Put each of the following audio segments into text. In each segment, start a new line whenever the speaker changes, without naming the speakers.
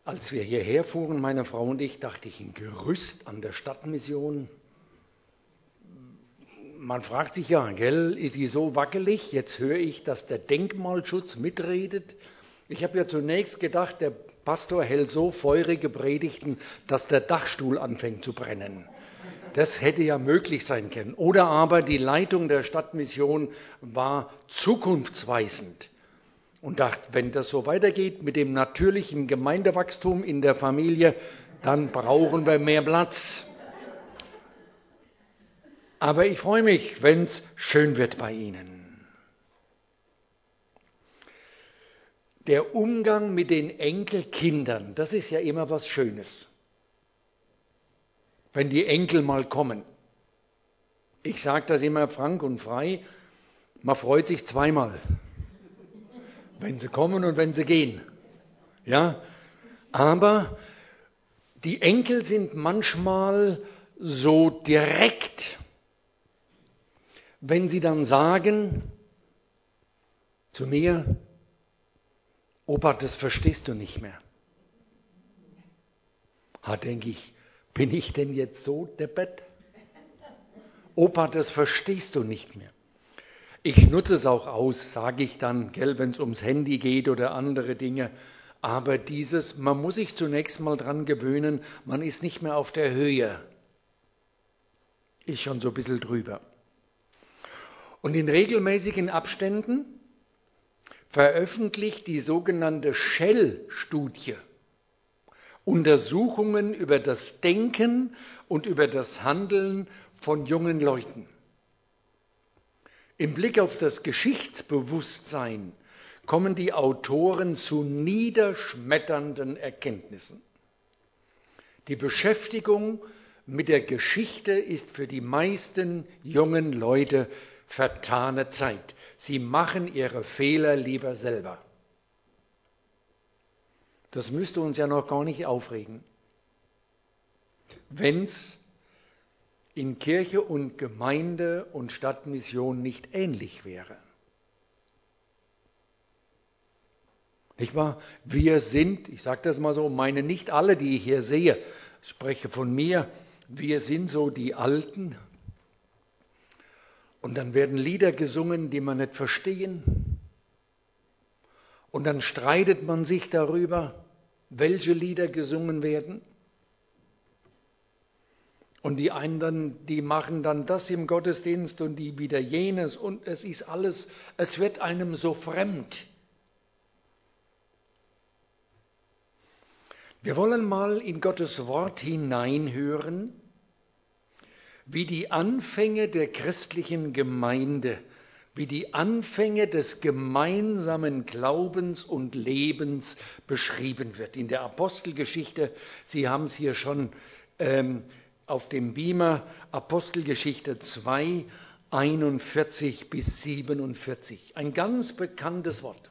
Als wir hierher fuhren, meine Frau und ich, dachte ich, ein Gerüst an der Stadtmission. Man fragt sich ja, gell, ist sie so wackelig? Jetzt höre ich, dass der Denkmalschutz mitredet. Ich habe ja zunächst gedacht, der Pastor hält so feurige Predigten, dass der Dachstuhl anfängt zu brennen. Das hätte ja möglich sein können. Oder aber die Leitung der Stadtmission war zukunftsweisend und dachte, wenn das so weitergeht mit dem natürlichen Gemeindewachstum in der Familie, dann brauchen wir mehr Platz. Aber ich freue mich, wenn es schön wird bei Ihnen. Der Umgang mit den Enkelkindern, das ist ja immer was Schönes. Wenn die Enkel mal kommen. Ich sage das immer frank und frei, man freut sich zweimal. Wenn sie kommen und wenn sie gehen. Ja? Aber die Enkel sind manchmal so direkt, wenn sie dann sagen zu mir, Opa, das verstehst du nicht mehr. Denke ich, bin ich denn jetzt so deppert? Opa, das verstehst du nicht mehr. Ich nutze es auch aus, sage ich dann, wenn es ums Handy geht oder andere Dinge. Aber man muss sich zunächst mal dran gewöhnen, man ist nicht mehr auf der Höhe. Ist schon so ein bisschen drüber. Und in regelmäßigen Abständen veröffentlicht die sogenannte Shell-Studie Untersuchungen über das Denken und über das Handeln von jungen Leuten. Im Blick auf das Geschichtsbewusstsein kommen die Autoren zu niederschmetternden Erkenntnissen. Die Beschäftigung mit der Geschichte ist für die meisten jungen Leute vertane Zeit. Sie machen ihre Fehler lieber selber. Das müsste uns ja noch gar nicht aufregen. Wenn es in Kirche und Gemeinde und Stadtmission nicht ähnlich wäre. Nicht wahr? Wir sind, ich sage das mal so, meine nicht alle, die ich hier sehe, ich spreche von mir, wir sind so die Alten. Und dann werden Lieder gesungen, die man nicht verstehen. Und dann streitet man sich darüber, welche Lieder gesungen werden. Und die anderen, die machen dann das im Gottesdienst und die wieder jenes. Und es ist alles, es wird einem so fremd. Wir wollen mal in Gottes Wort hineinhören, wie die Anfänge der christlichen Gemeinde, wie die Anfänge des gemeinsamen Glaubens und Lebens beschrieben wird. In der Apostelgeschichte, Sie haben es hier schon auf dem Beamer, Apostelgeschichte 2, 41 bis 47. Ein ganz bekanntes Wort.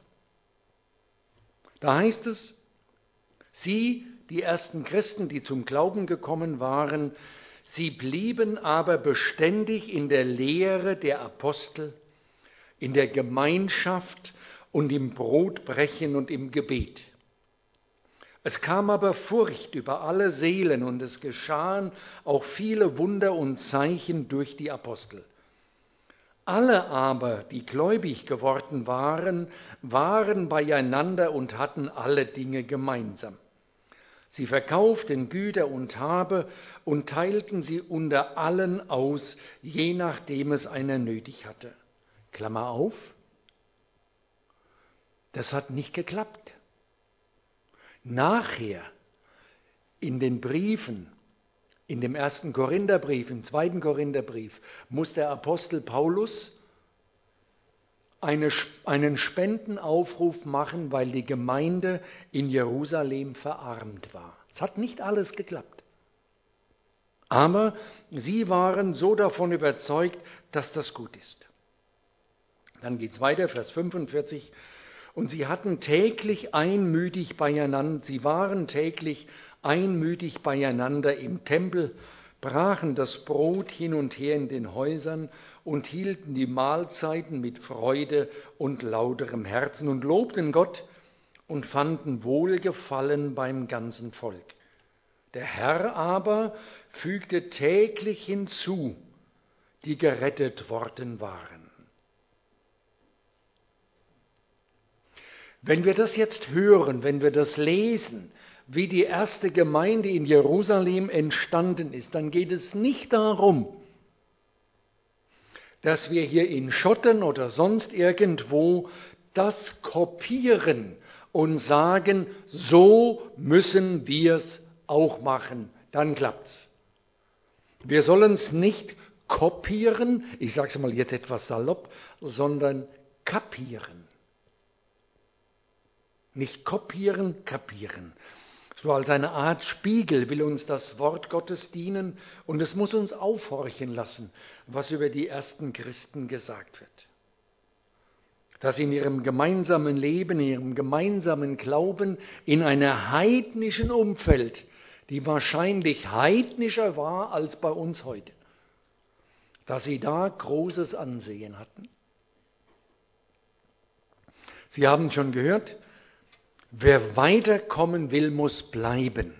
Da heißt es, sie, die ersten Christen, die zum Glauben gekommen waren, sie blieben aber beständig in der Lehre der Apostel, in der Gemeinschaft und im Brotbrechen und im Gebet. Es kam aber Furcht über alle Seelen und es geschahen auch viele Wunder und Zeichen durch die Apostel. Alle aber, die gläubig geworden waren, waren beieinander und hatten alle Dinge gemeinsam. Sie verkauften Güter und Habe und teilten sie unter allen aus, je nachdem es einer nötig hatte. Klammer auf, das hat nicht geklappt. Nachher in den Briefen, in dem 1. Korintherbrief, im 2. Korintherbrief, muss der Apostel Paulus einen Spendenaufruf machen, weil die Gemeinde in Jerusalem verarmt war. Es hat nicht alles geklappt. Aber sie waren so davon überzeugt, dass das gut ist. Dann geht es weiter, Vers 45. Und sie waren täglich einmütig beieinander im Tempel, brachen das Brot hin und her in den Häusern und hielten die Mahlzeiten mit Freude und lauterem Herzen und lobten Gott und fanden Wohlgefallen beim ganzen Volk. Der Herr aber fügte täglich hinzu, die gerettet worden waren. Wenn wir das jetzt hören, wenn wir das lesen, wie die erste Gemeinde in Jerusalem entstanden ist, dann geht es nicht darum, dass wir hier in Schotten oder sonst irgendwo das kopieren und sagen, so müssen wir es auch machen, dann klappt's. Wir sollen es nicht kopieren, ich sage es mal jetzt etwas salopp, sondern kapieren. Nicht kopieren, kapieren. So als eine Art Spiegel will uns das Wort Gottes dienen und es muss uns aufhorchen lassen, was über die ersten Christen gesagt wird. Dass sie in ihrem gemeinsamen Leben, in ihrem gemeinsamen Glauben in einem heidnischen Umfeld, die wahrscheinlich heidnischer war als bei uns heute, dass sie da großes Ansehen hatten. Sie haben schon gehört, wer weiterkommen will, muss bleiben.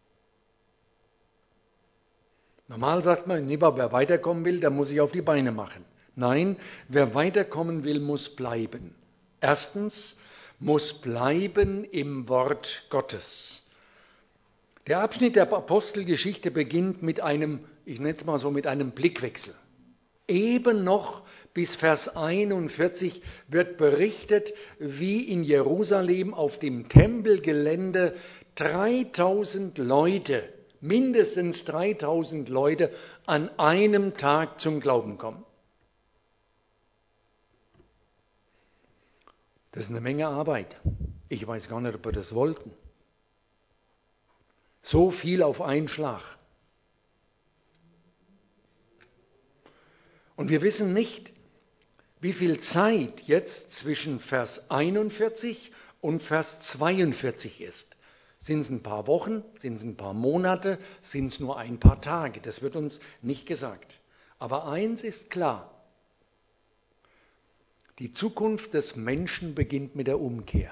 Normal sagt man, wer weiterkommen will, der muss sich auf die Beine machen. Nein, wer weiterkommen will, muss bleiben. Erstens, muss bleiben im Wort Gottes. Der Abschnitt der Apostelgeschichte beginnt mit einem, ich nenne es mal so, mit einem Blickwechsel. Eben noch bis Vers 41 wird berichtet, wie in Jerusalem auf dem Tempelgelände 3000 Leute, mindestens 3000 Leute an einem Tag zum Glauben kommen. Das ist eine Menge Arbeit. Ich weiß gar nicht, ob wir das wollten. So viel auf einen Schlag. Und wir wissen nicht, wie viel Zeit jetzt zwischen Vers 41 und Vers 42 ist. Sind es ein paar Wochen, sind es ein paar Monate, sind es nur ein paar Tage? Das wird uns nicht gesagt. Aber eins ist klar. Die Zukunft des Menschen beginnt mit der Umkehr.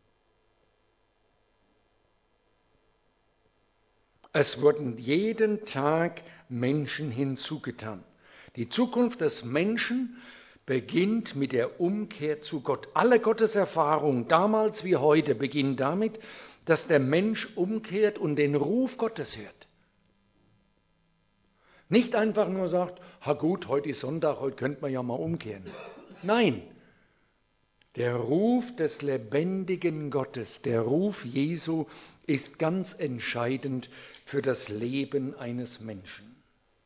Es wurden jeden Tag Menschen hinzugetan. Die Zukunft des Menschen beginnt mit der Umkehr zu Gott. Alle Gotteserfahrungen, damals wie heute, beginnen damit, dass der Mensch umkehrt und den Ruf Gottes hört. Nicht einfach nur sagt, gut, heute ist Sonntag, heute könnte man ja mal umkehren. Nein, der Ruf des lebendigen Gottes, der Ruf Jesu ist ganz entscheidend für das Leben eines Menschen.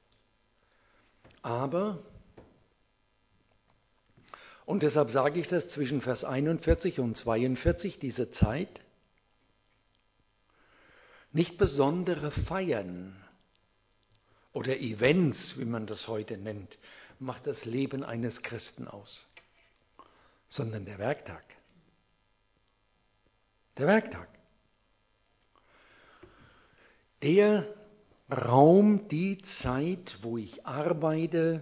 Aber, und deshalb sage ich das zwischen Vers 41 und 42, diese Zeit, nicht besondere Feiern oder Events, wie man das heute nennt, macht das Leben eines Christen aus, sondern der Werktag. Der Werktag. Der Raum, die Zeit, wo ich arbeite,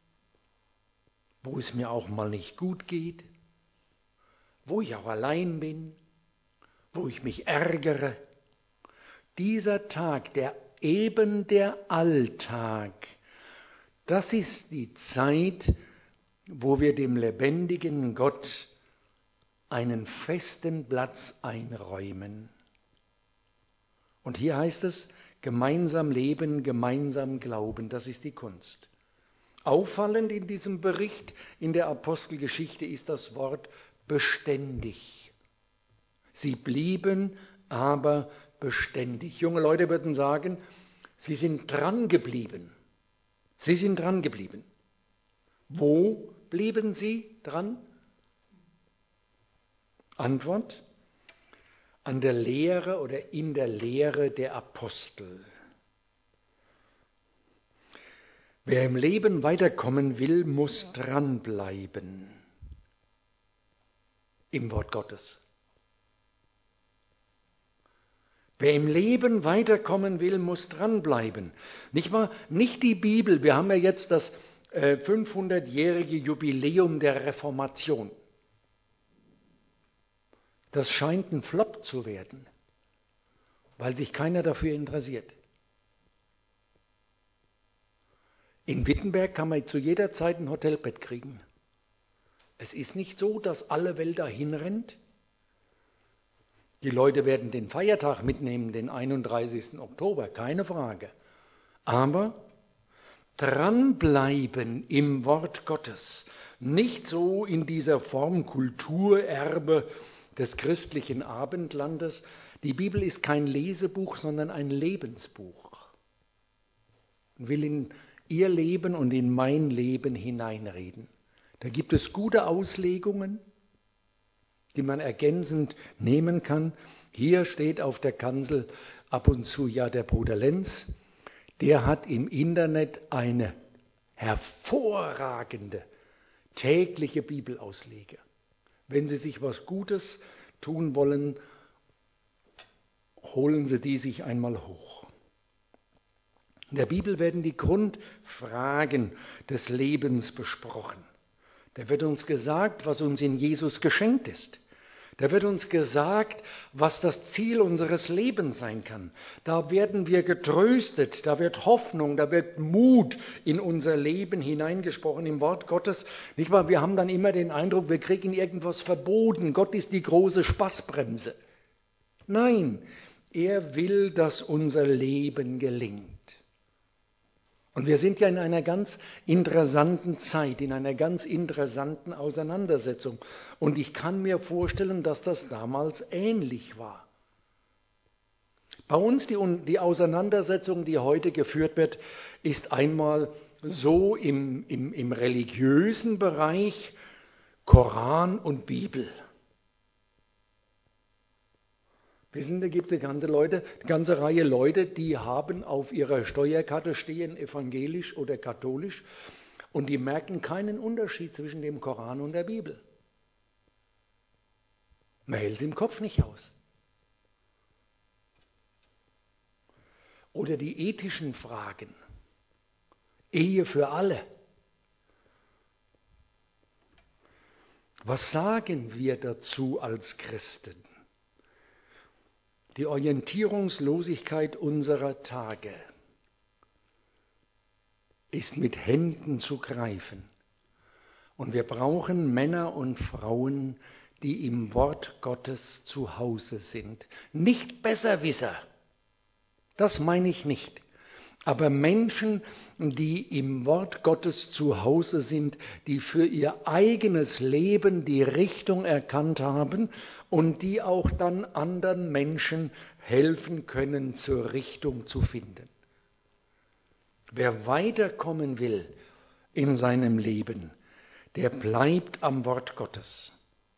wo es mir auch mal nicht gut geht, wo ich auch allein bin, wo ich mich ärgere. Dieser Tag, der Alltag, das ist die Zeit, wo wir dem lebendigen Gott einen festen Platz einräumen. Und hier heißt es, gemeinsam leben, gemeinsam glauben, das ist die Kunst. Auffallend in diesem Bericht in der Apostelgeschichte ist das Wort beständig. Sie blieben aber beständig. Junge Leute würden sagen, sie sind dran geblieben. Sie sind dran geblieben. Wo blieben sie dran? Antwort: An der Lehre oder in der Lehre der Apostel. Wer im Leben weiterkommen will, muss dranbleiben im Wort Gottes. Wer im Leben weiterkommen will, muss dranbleiben. Nicht die Bibel, wir haben ja jetzt das 500-jährige Jubiläum der Reformation. Das scheint ein Flop zu werden, weil sich keiner dafür interessiert. In Wittenberg kann man zu jeder Zeit ein Hotelbett kriegen. Es ist nicht so, dass alle Welt dahin rennt. Die Leute werden den Feiertag mitnehmen, den 31. Oktober, keine Frage. Aber dranbleiben im Wort Gottes, nicht so in dieser Form Kulturerbe des christlichen Abendlandes. Die Bibel ist kein Lesebuch, sondern ein Lebensbuch. Ich will in ihr Leben und in mein Leben hineinreden. Da gibt es gute Auslegungen, die man ergänzend nehmen kann. Hier steht auf der Kanzel ab und zu ja der Bruder Lenz. Der hat im Internet eine hervorragende tägliche Bibelausleger. Wenn Sie sich was Gutes tun wollen, holen Sie die sich einmal hoch. In der Bibel werden die Grundfragen des Lebens besprochen. Da wird uns gesagt, was uns in Jesus geschenkt ist. Da wird uns gesagt, was das Ziel unseres Lebens sein kann. Da werden wir getröstet, da wird Hoffnung, da wird Mut in unser Leben hineingesprochen im Wort Gottes. Nicht wahr? Wir haben dann immer den Eindruck, wir kriegen irgendwas verboten. Gott ist die große Spaßbremse. Nein, er will, dass unser Leben gelingt. Und wir sind ja in einer ganz interessanten Zeit, in einer ganz interessanten Auseinandersetzung. Und ich kann mir vorstellen, dass das damals ähnlich war. Bei uns die Auseinandersetzung, die heute geführt wird, ist einmal so im religiösen Bereich Koran und Bibel. Wissen, da gibt es eine ganze Reihe Leute, die haben auf ihrer Steuerkarte stehen, evangelisch oder katholisch, und die merken keinen Unterschied zwischen dem Koran und der Bibel. Man hält es im Kopf nicht aus. Oder die ethischen Fragen. Ehe für alle. Was sagen wir dazu als Christen? Die Orientierungslosigkeit unserer Tage ist mit Händen zu greifen. Und wir brauchen Männer und Frauen, die im Wort Gottes zu Hause sind. Nicht Besserwisser, das meine ich nicht. Aber Menschen, die im Wort Gottes zu Hause sind, die für ihr eigenes Leben die Richtung erkannt haben und die auch dann anderen Menschen helfen können, zur Richtung zu finden. Wer weiterkommen will in seinem Leben, der bleibt am Wort Gottes.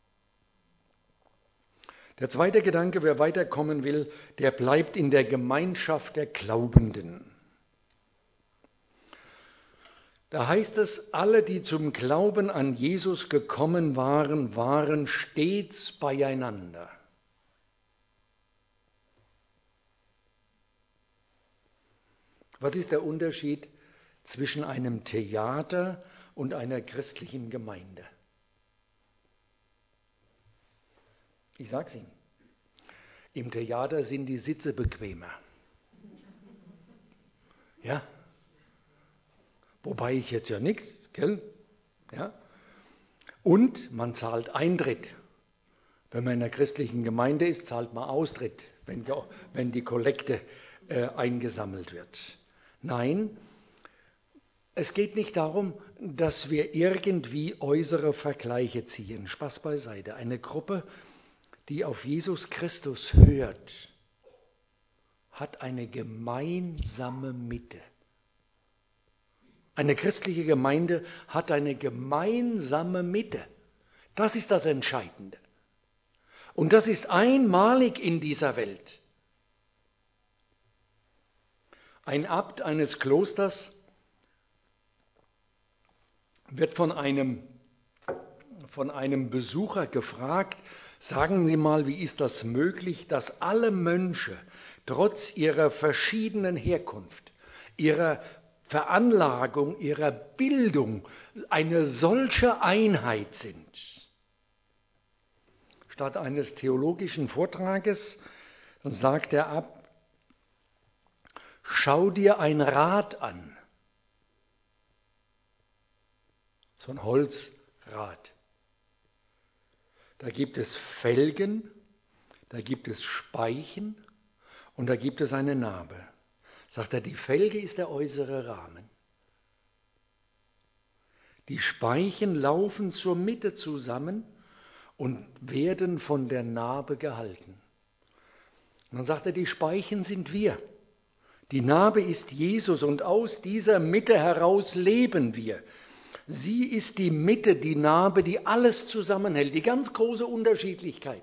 Der zweite Gedanke, wer weiterkommen will, der bleibt in der Gemeinschaft der Glaubenden. Da heißt es, alle, die zum Glauben an Jesus gekommen waren, waren stets beieinander. Was ist der Unterschied zwischen einem Theater und einer christlichen Gemeinde? Ich sage es Ihnen. Im Theater sind die Sitze bequemer. Ja? Wobei ich jetzt ja nichts, gell? Ja? Und man zahlt Eintritt. Wenn man in einer christlichen Gemeinde ist, zahlt man Austritt, wenn die Kollekte eingesammelt wird. Nein, es geht nicht darum, dass wir irgendwie äußere Vergleiche ziehen. Spaß beiseite. Eine Gruppe, die auf Jesus Christus hört, hat eine gemeinsame Mitte. Eine christliche Gemeinde hat eine gemeinsame Mitte. Das ist das Entscheidende. Und das ist einmalig in dieser Welt. Ein Abt eines Klosters wird von einem Besucher gefragt, sagen Sie mal, wie ist das möglich, dass alle Mönche trotz ihrer verschiedenen Herkunft, ihrer Veranlagung, ihrer Bildung eine solche Einheit sind? statt eines theologischen Vortrages sagt er ab: Schau dir ein Rad an. So ein Holzrad. Da gibt es Felgen, da gibt es Speichen und da gibt es eine Narbe. Sagt er, die Felge ist der äußere Rahmen. Die Speichen laufen zur Mitte zusammen und werden von der Narbe gehalten. Und dann sagt er, die Speichen sind wir. Die Narbe ist Jesus und aus dieser Mitte heraus leben wir. Sie ist die Mitte, die Narbe, die alles zusammenhält, die ganz große Unterschiedlichkeit.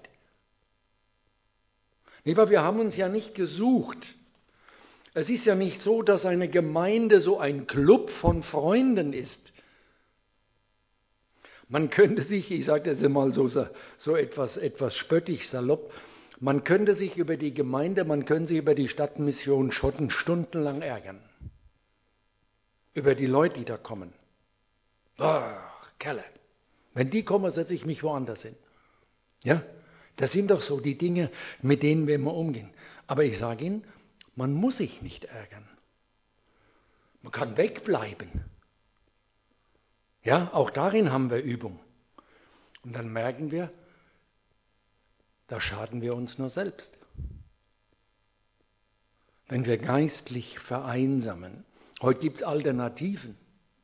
Wir haben uns ja nicht gesucht. Es ist ja nicht so, dass eine Gemeinde so ein Club von Freunden ist. Man könnte sich, ich sage das mal so etwas spöttisch, salopp, man könnte sich über die Gemeinde, man könnte sich über die Stadtmission Schotten stundenlang ärgern. Über die Leute, die da kommen. Kerle, wenn die kommen, setze ich mich woanders hin. Ja, das sind doch so die Dinge, mit denen wir immer umgehen. Aber ich sage Ihnen, man muss sich nicht ärgern. Man kann wegbleiben. Ja, auch darin haben wir Übung. Und dann merken wir, da schaden wir uns nur selbst. Wenn wir geistlich vereinsamen. Heute gibt es Alternativen.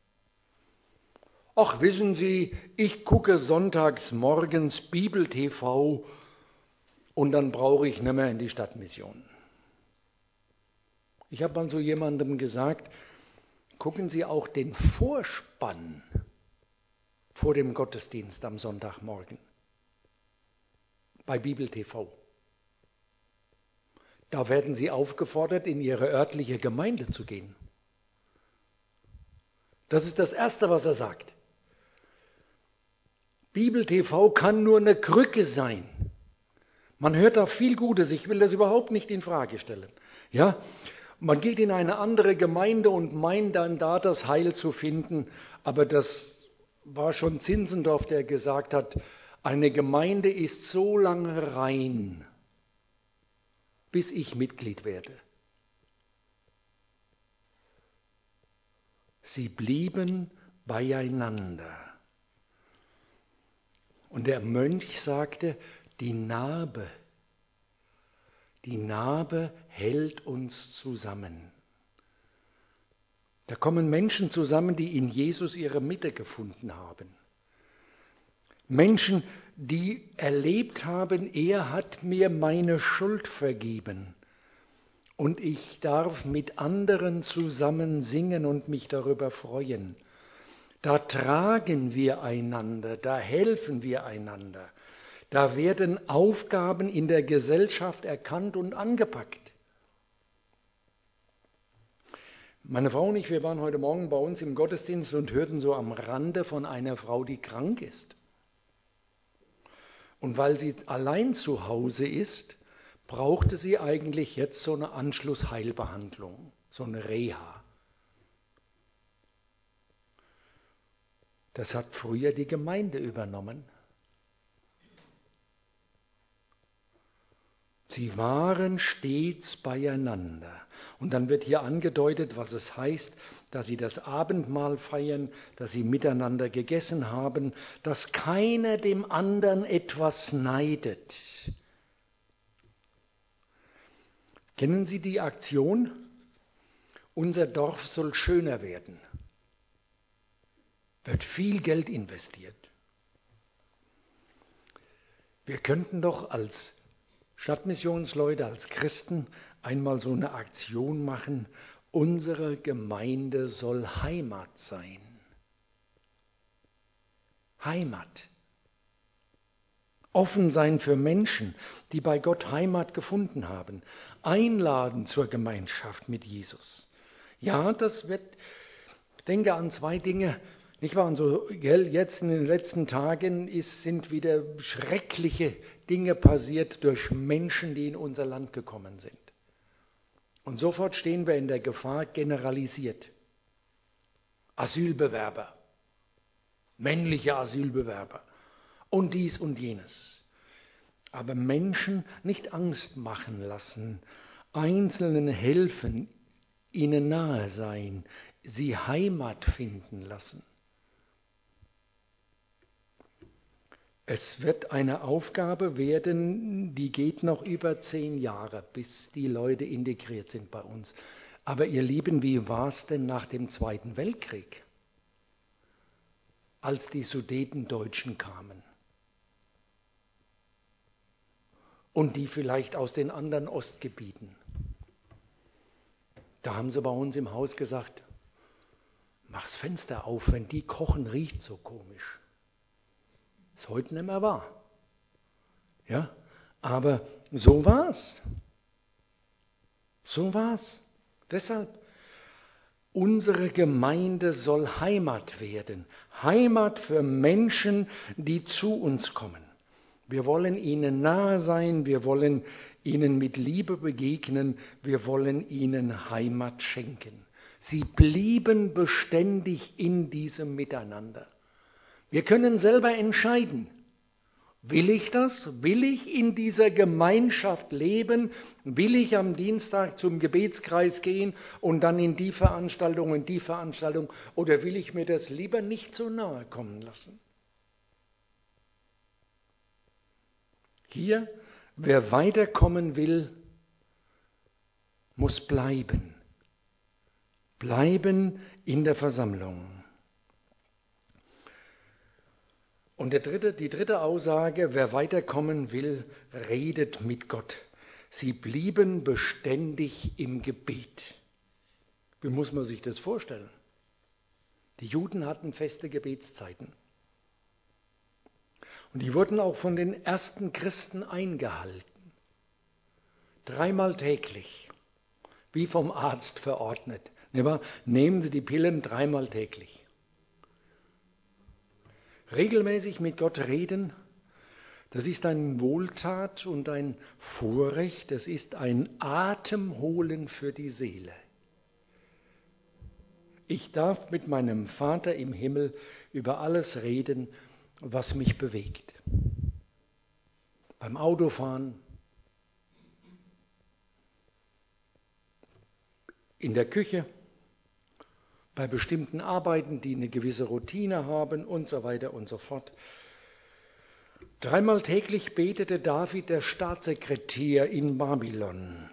Ach, wissen Sie, ich gucke sonntags morgens Bibel TV und dann brauche ich nicht mehr in die Stadtmission. Ich habe mal so jemandem gesagt, gucken Sie auch den Vorspann vor dem Gottesdienst am Sonntagmorgen bei Bibel TV. Da werden Sie aufgefordert, in Ihre örtliche Gemeinde zu gehen. Das ist das Erste, was er sagt. Bibel TV kann nur eine Krücke sein. Man hört da viel Gutes, ich will das überhaupt nicht in Frage stellen. Ja? Man geht in eine andere Gemeinde und meint dann da das Heil zu finden, aber das war schon Zinzendorf, der gesagt hat, eine Gemeinde ist so lange rein, bis ich Mitglied werde. Sie blieben beieinander. Und der Mönch sagte, die Narbe hält uns zusammen. Da kommen Menschen zusammen, die in Jesus ihre Mitte gefunden haben. Menschen, die erlebt haben, er hat mir meine Schuld vergeben. Und ich darf mit anderen zusammen singen und mich darüber freuen. Da tragen wir einander, da helfen wir einander. Da werden Aufgaben in der Gesellschaft erkannt und angepackt. Meine Frau und ich, wir waren heute Morgen bei uns im Gottesdienst und hörten so am Rande von einer Frau, die krank ist. Und weil sie allein zu Hause ist, brauchte sie eigentlich jetzt so eine Anschlussheilbehandlung, so eine Reha. Das hat früher die Gemeinde übernommen. Sie waren stets beieinander. Und dann wird hier angedeutet, was es heißt, dass sie das Abendmahl feiern, dass sie miteinander gegessen haben, dass keiner dem anderen etwas neidet. Kennen Sie die Aktion? Unser Dorf soll schöner werden. Wird viel Geld investiert. Wir könnten doch als Stadtmissionsleute, als Christen einmal so eine Aktion machen, unsere Gemeinde soll Heimat sein. Heimat. Offen sein für Menschen, die bei Gott Heimat gefunden haben. Einladen zur Gemeinschaft mit Jesus. Ja, das wird, ich denke an zwei Dinge. Nicht wahr? Und so, jetzt in den letzten Tagen sind wieder schreckliche Dinge passiert durch Menschen, die in unser Land gekommen sind. Und sofort stehen wir in der Gefahr, generalisiert. Asylbewerber, männliche Asylbewerber und dies und jenes. Aber Menschen nicht Angst machen lassen, Einzelnen helfen, ihnen nahe sein, sie Heimat finden lassen. Es wird eine Aufgabe werden, die geht noch über 10 Jahre, bis die Leute integriert sind bei uns. Aber ihr Lieben, wie war es denn nach dem Zweiten Weltkrieg, als die Sudetendeutschen kamen? Und die vielleicht aus den anderen Ostgebieten. Da haben sie bei uns im Haus gesagt, mach's Fenster auf, wenn die kochen, riecht so komisch. Ist heute nicht mehr wahr. Ja, aber so war's. So war's. Deshalb, unsere Gemeinde soll Heimat werden. Heimat für Menschen, die zu uns kommen. Wir wollen ihnen nahe sein, wir wollen ihnen mit Liebe begegnen, wir wollen ihnen Heimat schenken. Sie blieben beständig in diesem Miteinander. Wir können selber entscheiden, will ich das? Will ich in dieser Gemeinschaft leben? Will ich am Dienstag zum Gebetskreis gehen und dann in die Veranstaltung und die Veranstaltung? Oder will ich mir das lieber nicht so nahe kommen lassen? Hier, wer weiterkommen will, muss bleiben. Bleiben in der Versammlung. Und die dritte Aussage, wer weiterkommen will, redet mit Gott. Sie blieben beständig im Gebet. Wie muss man sich das vorstellen? Die Juden hatten feste Gebetszeiten. Und die wurden auch von den ersten Christen eingehalten. 3-mal täglich, wie vom Arzt verordnet. Nehmen Sie die Pillen 3-mal täglich. Regelmäßig mit Gott reden, das ist eine Wohltat und ein Vorrecht, das ist ein Atemholen für die Seele. Ich darf mit meinem Vater im Himmel über alles reden, was mich bewegt. Beim Autofahren, in der Küche, bei bestimmten Arbeiten, die eine gewisse Routine haben und so weiter und so fort. 3-mal täglich betete David, der Staatssekretär in Babylon.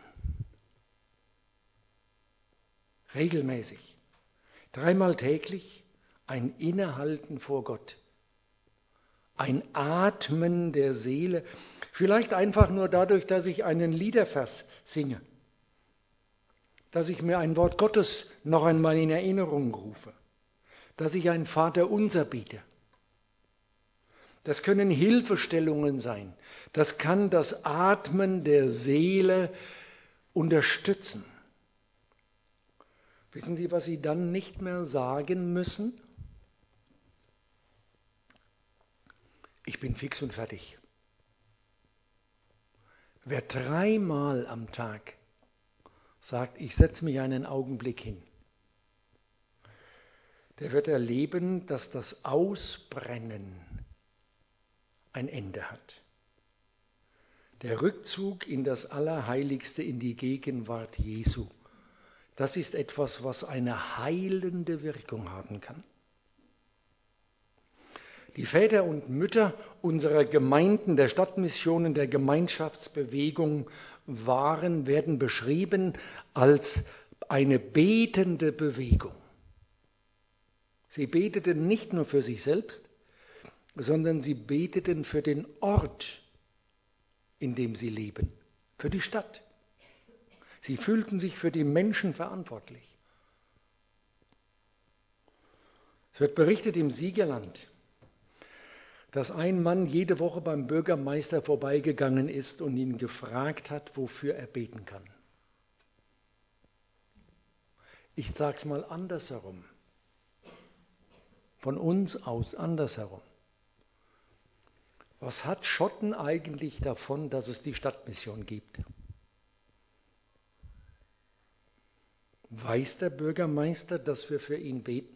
Regelmäßig. 3-mal täglich ein Innehalten vor Gott. Ein Atmen der Seele. Vielleicht einfach nur dadurch, dass ich einen Liedervers singe. Dass ich mir ein Wort Gottes noch einmal in Erinnerung rufe. Dass ich ein Vaterunser biete. Das können Hilfestellungen sein. Das kann das Atmen der Seele unterstützen. Wissen Sie, was Sie dann nicht mehr sagen müssen? Ich bin fix und fertig. Wer 3-mal am Tag sagt, ich setze mich einen Augenblick hin, der wird erleben, dass das Ausbrennen ein Ende hat. Der Rückzug in das Allerheiligste, in die Gegenwart Jesu, das ist etwas, was eine heilende Wirkung haben kann. Die Väter und Mütter unserer Gemeinden, der Stadtmissionen, der Gemeinschaftsbewegung werden beschrieben als eine betende Bewegung. Sie beteten nicht nur für sich selbst, sondern sie beteten für den Ort, in dem sie leben, für die Stadt. Sie fühlten sich für die Menschen verantwortlich. Es wird berichtet im Siegerland, dass ein Mann jede Woche beim Bürgermeister vorbeigegangen ist und ihn gefragt hat, wofür er beten kann. Ich sage es mal andersherum. Von uns aus andersherum. Was hat Schotten eigentlich davon, dass es die Stadtmission gibt? Weiß der Bürgermeister, dass wir für ihn beten?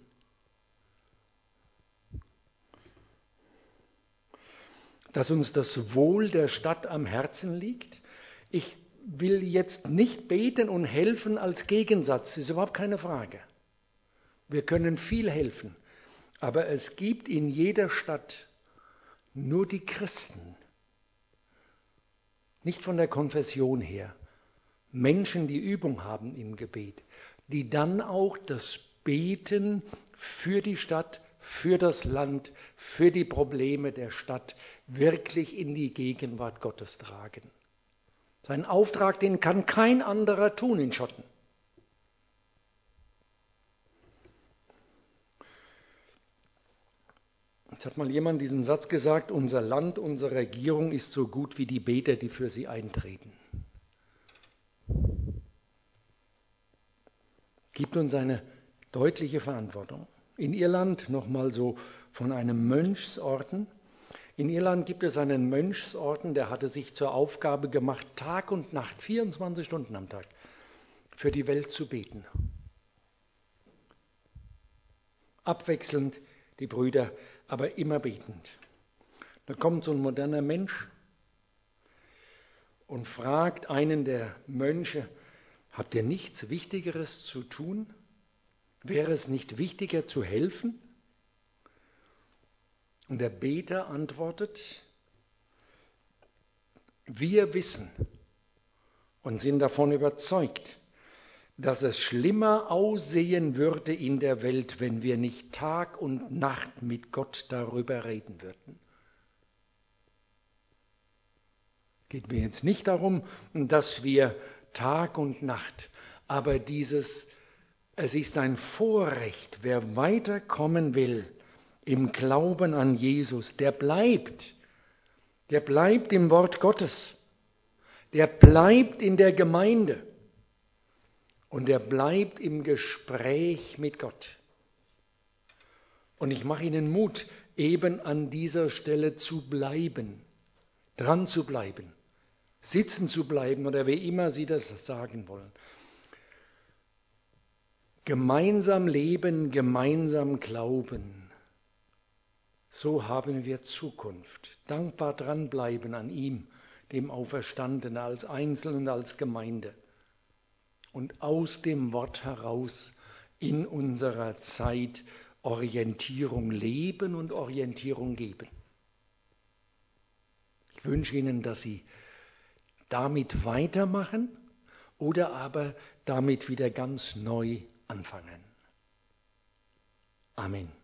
dass uns das Wohl der Stadt am Herzen liegt. Ich will jetzt nicht beten und helfen als Gegensatz, das ist überhaupt keine Frage. Wir können viel helfen, aber es gibt in jeder Stadt nur die Christen, nicht von der Konfession her, Menschen, die Übung haben im Gebet, die dann auch das Beten für die Stadt, für das Land, für die Probleme der Stadt wirklich in die Gegenwart Gottes tragen. Sein Auftrag, den kann kein anderer tun in Schotten. Jetzt hat mal jemand diesen Satz gesagt: Unser Land, unsere Regierung ist so gut wie die Beter, die für sie eintreten. Gibt uns eine deutliche Verantwortung. In Irland nochmal so von einem Mönchsorden. In Irland gibt es einen Mönchsorden, der hatte sich zur Aufgabe gemacht, Tag und Nacht, 24 Stunden am Tag, für die Welt zu beten. Abwechselnd die Brüder, aber immer betend. Da kommt so ein moderner Mensch und fragt einen der Mönche: Habt ihr nichts Wichtigeres zu tun? Wäre es nicht wichtiger zu helfen? Und der Beter antwortet: Wir wissen und sind davon überzeugt, dass es schlimmer aussehen würde in der Welt, wenn wir nicht Tag und Nacht mit Gott darüber reden würden. Geht mir jetzt nicht darum, dass wir Tag und Nacht, aber es ist ein Vorrecht, wer weiterkommen will im Glauben an Jesus, der bleibt im Wort Gottes, der bleibt in der Gemeinde und der bleibt im Gespräch mit Gott. Und ich mache Ihnen Mut, eben an dieser Stelle zu bleiben, dran zu bleiben, sitzen zu bleiben oder wie immer Sie das sagen wollen. Gemeinsam leben, gemeinsam glauben. So haben wir Zukunft. Dankbar dranbleiben an ihm, dem Auferstandenen, als Einzelne und als Gemeinde. Und aus dem Wort heraus in unserer Zeit Orientierung leben und Orientierung geben. Ich wünsche Ihnen, dass Sie damit weitermachen oder aber damit wieder ganz neu anfangen. Amen.